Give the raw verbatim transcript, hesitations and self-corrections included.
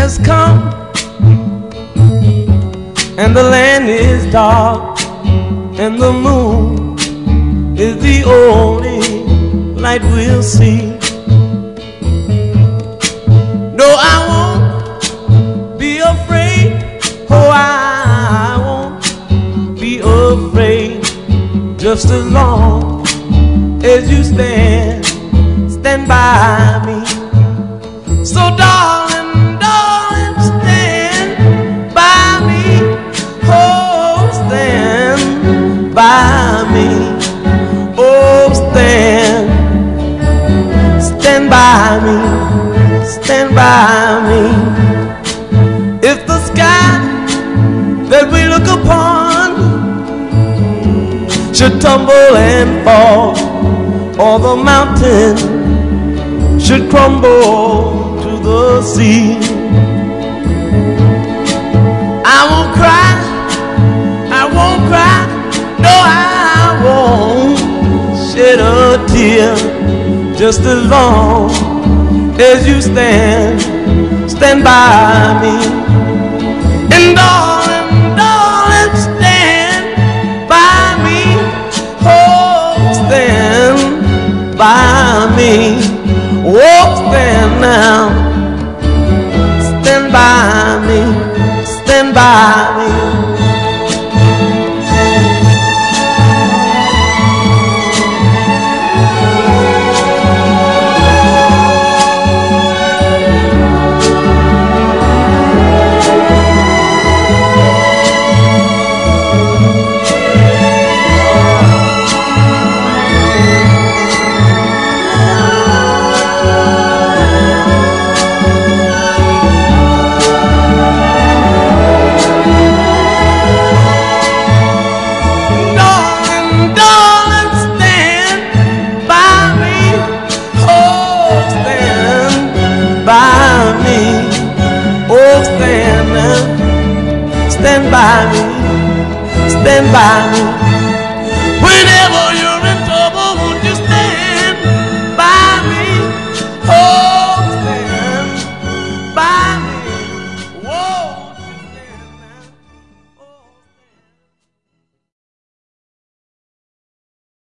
has come, and the land is dark, and the moon is the only light we'll see. No, I won't be afraid. Oh, I won't be afraid. Just as long as you stand, stand by me. So darling, darling, stand by me. Oh, stand by me. Oh, stand, stand by me, stand by me. If the sky that we look upon should tumble and fall, or the mountain should crumble to the sea, I won't cry, I won't cry, no, I won't shed a tear. Just as long as you stand, stand by me. And darling, darling, stand by me. Oh, stand by me. Oh, stand now, stand by